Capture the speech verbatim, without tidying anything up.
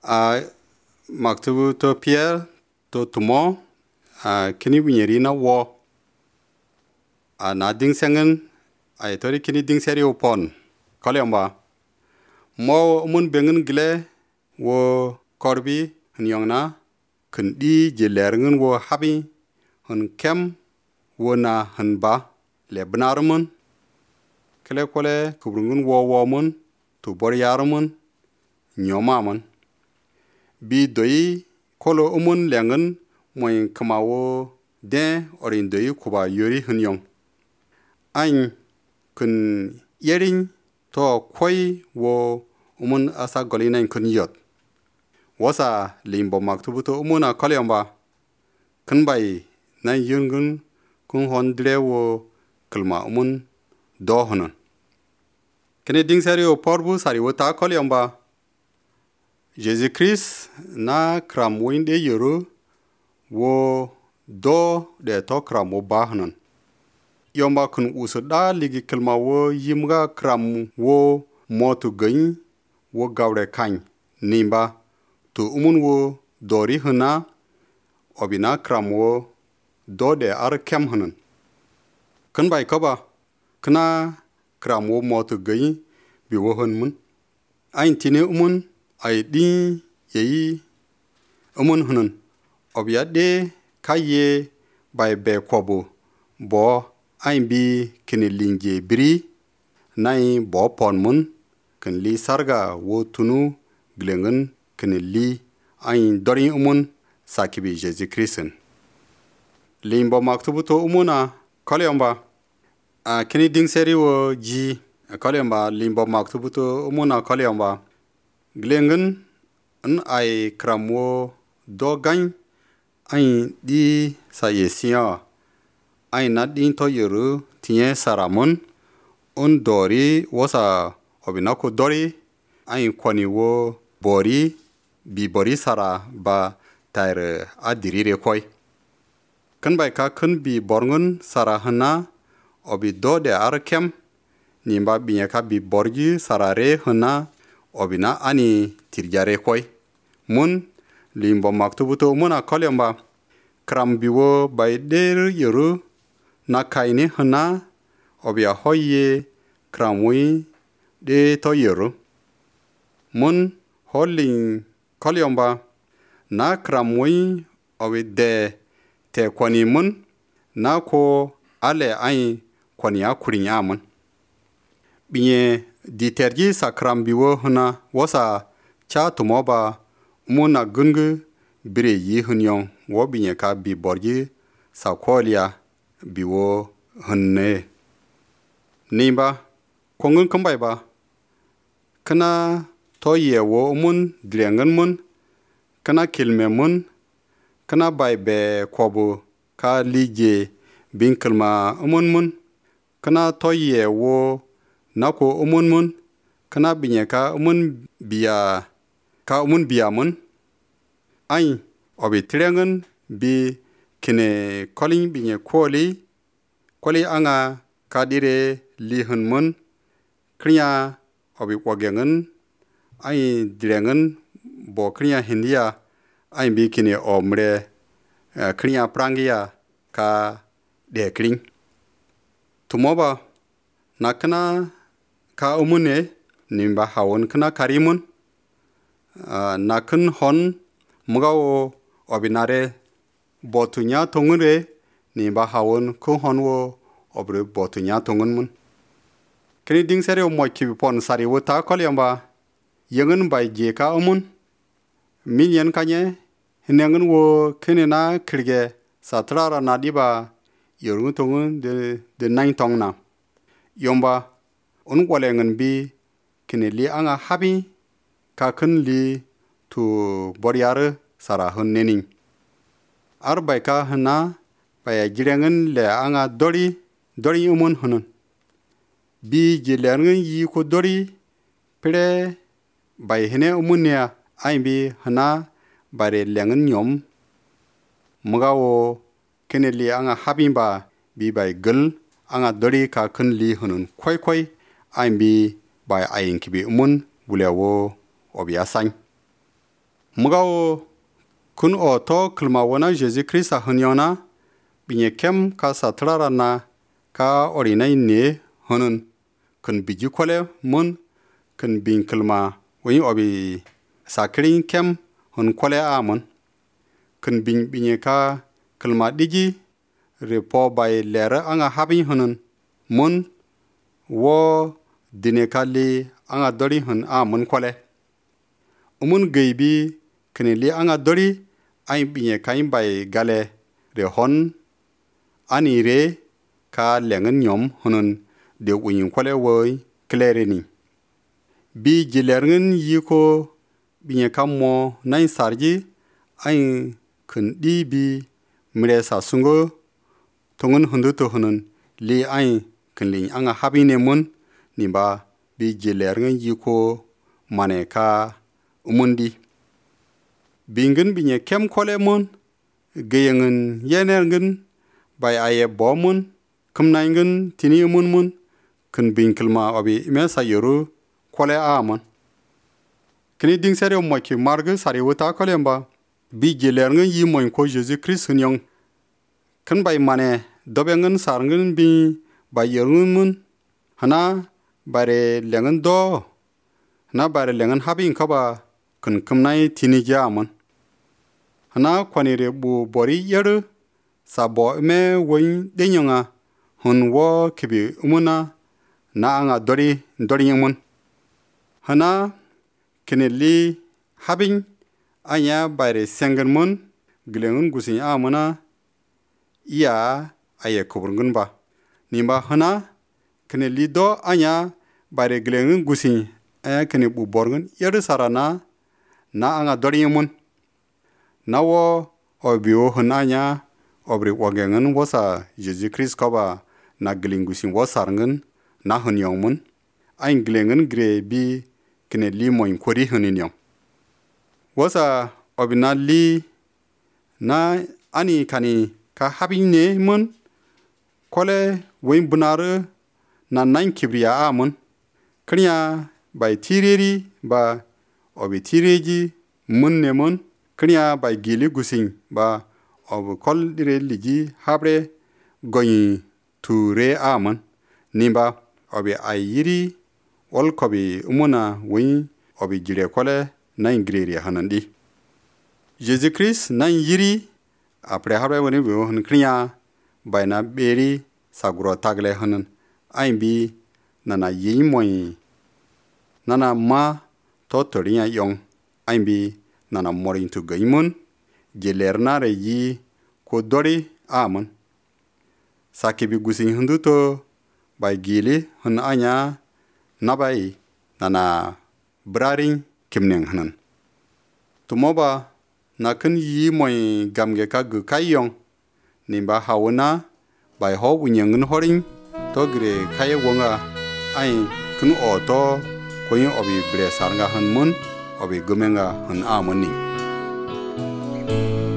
a maktubu to Pierre to tumo a kini winyeri na wo a na ding sengen a tori kini ding seri upon kolemba mo mun bengen gle wo korbi nyongna kundi jelerngin wo habi hun kem wo na hun ba le bnarmun kele kole kubrungun wo wo mun tu bor yarmun nyomamun bi doi kolo umun lengen moy kamawo de orin doi kuba yori hun yong an kun yerin to koi wo umun asa golina kun yot wasa limbo maktubuto umuna kolyamba kun bai na yungun kun hondre wo kalma umun do honon kene ding serio porbu sari wota kolyamba Jesus Christ na kram winde yoro wo do de to kram wo ba honon yomba kun usuda ligi kalma wo yimga kram wo motu gain wo gawre kan nimba tu umun wo dori huna obina kram wo do de ar kem honon kun bai koba kana kram wo motu gain bi wo hon mun ain tine umun ai din yeyi umun honon obya de kaye bai be kobo bo ain bi kini linge biri nai bo pon mun kan li sarga wo tunu glengen kini li ain dori umun sakibi Jesus Christen limbo maktubuto umuna kolyamba a kini ding seri wo ji kolyamba limbo maktubuto umuna kolyamba glengen an ai kramo do gan ain di sa yesia ai na din to yuru tie saramon on dori wasa obinako dori ai kwani wo bori bi bori sara ba tayre adirire koy kan bai ka kan bi borngun sara hana obi do de arkem nimba binya ka bi borgi sarare hana obina ani tirjare koy mun limbo maktubuto muna kolyamba kram biwo bai der yuru na kaini hana obia hoye kramwi de to yuru mun holding kolyamba na kramwi obi de te kwani mun na ko ale ai kwani akurinya mun binye diterji sakram biwo hana wasa cha tumoba muna gungu bire yi hunyon wo binye ka bi borji sakolia biwo hunne nimba kongun kambai ba kana to ye wo mun drengan mun kana kilme mun kana bai be kobo ka lije bin kalma umun mun kana to ye wo nako umun mun kana binye ka umun biya ka umun biya mun ai obi trengan bi kine kolin binye koli koli anga kadire lihun mun kriya obi wagengan ai drengan bo kriya hindia ai bi kine omre uh, kriya prangia ka de kring tumoba nakana ka umune nimba hawon kana karimun uh, nakun hon mugawo obinare botunya tongure nimba hawon ku honwo obre botunya tongun mun kini ding sere mo ki pon sari wota kolyamba yengen bai je ka umun minyen kanye hinengen wo kini na krige satrara nadiba yorun tongun de de nine tongna yomba un walengen bi kini li anga habi ka kun li tu boryare sara hunnening arbai ka hana baya jirengen le anga dori dori umun hunun bi jilengen yi ko dori pre bai hene umunya ai bi hana bare lengen nyom mugawo kini li anga habimba bi bai gel anga dori ka kun li hunun koi koi ai bi bai ayin kibi umun bulewo obiasan Mugao kun oto kulma wana Jesu Christ hanyona binye kem ka satrara na ka orina ne honun kun biji kwale mun kun bin kulma wani obi sakrin kem hon kwale amon kun bin binye ka kulma digi repo bay lera anga habin honun mun wo dine kali anga dori hon amon kwale umun geibi kunili anga dori ay binye kain bay gale re hon ani re ka lengen nyom honun de uyin kwale woy klereni bi jilerngin yiko binye kammo nain sarji ay kun di bi mire sa sungo tongun hundu to honun li ay kun li anga habine mun nimba bi jilerngin yiko mane ka umundi bingin binye kem kwale mun geyengin yenerngin bay aye bomun kumnaingin tini mun mun kun binkilma obi imesa yoru kwale amon kini ding sere mo ki margu sari wuta kolemba bi gelerngen yi moy ko Jesus Christ nyong kun bay mane dobengin sarngin bi bay yerun mun hana bare lengen do na bare lengen habin kaba kun kumnai tini jamon hana kwanire bu bori yeru sabo me woin denyonga hon wo kibi umuna na anga dori dori mun hana keneli habin anya bare sengen mun glengun gusin amuna iya aye kuburgun ba nimba hana keneli do anya bare glengun gusin aya kene bu borgun yeru sarana na anga dori mun nawo obio hananya obri wagengen wasa Jesus Christ koba na glingusin wasarngen na hanyongmun ain glengen gre bi kene li moin kori haninyo wasa obina li na ani kani ka habine mun kole wein bunare na nan kibriya amun kriya bai tireri ba obi tireji mun ne mun kriya bai gili gusin ba ob kol dire ligi habre goyi ture aman nimba obi ayiri ol kobi umuna wi obi jire kole nan greri hanandi Jesus Christ nan yiri apre habre woni bo hun kriya bayna beri sagro tagle hanan aimbi nana yi moy nana ma to toriya yong aimbi nana morin tu gaimun gelernare yi ko dori amon sakibi gusin hunduto bay gili hun anya nabai nana braring kimnen hanan tumoba nakin yi moy gamge ka gu kayong nimba hawuna bay ho wunyengin horing to gre kaye wonga ai kun oto koyin obi bre sarga han mun obi gumenga han amoni